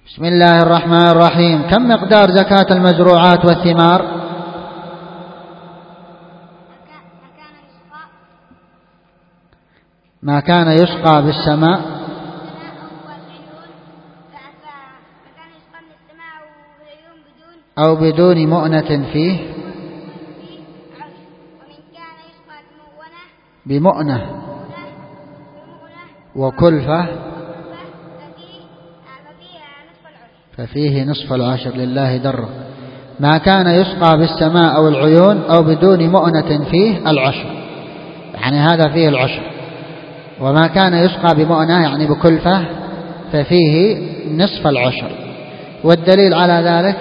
بسم الله الرحمن الرحيم. كم مقدار زكاة المزروعات والثمار؟ ما كان يسقى بالسماء أو بدون مؤنة فيه بمؤنة وكلفة ففيه نصف العشر لله دره. ما كان يسقى بالسماء أو العيون أو بدون مؤنة فيه العشر، يعني هذا فيه العشر. وما كان يسقى بمؤنة يعني بكلفة ففيه نصف العشر. والدليل على ذلك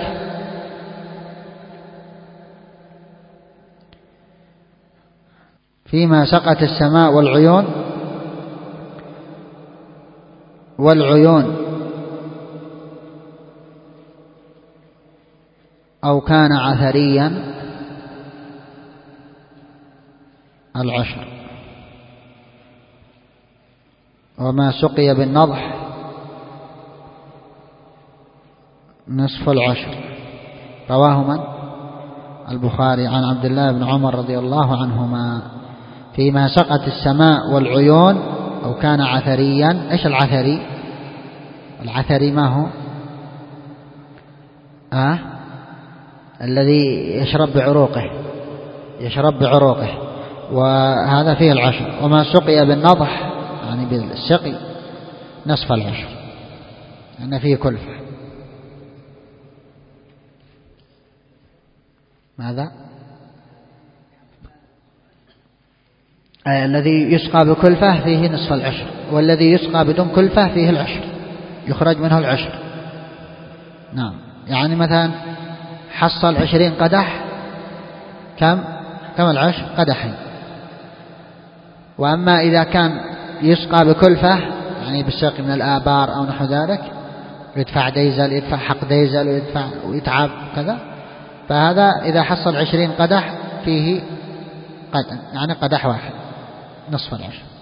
فيما سقت السماء والعيون أو كان عثريا العشر، وما سقي بالنضح نصف العشر. رواه من؟ البخاري عن عبد الله بن عمر رضي الله عنهما فيما سقت السماء والعيون أو كان عثريا. إيش العثري؟ العثري ما هو؟ الذي يشرب بعروقه وهذا فيه العشر. وما سقي بالنضح يعني بالسقي نصف العشر، لأن فيه كلفة. ماذا؟ الذي يسقى بكلفة فيه نصف العشر، والذي يسقى بدون كلفة فيه العشر، يخرج منه العشر. نعم، يعني مثلا حصل 20 قدح، كم العشر؟ قدحين. وأما إذا كان يسقى بكلفة يعني بالسقي من الآبار أو نحو ذلك، يدفع ديزل، يدفع حق ديزل ويتعب كذا، فهذا إذا حصل 20 قدح فيه يعني قدح واحد نصف العشر.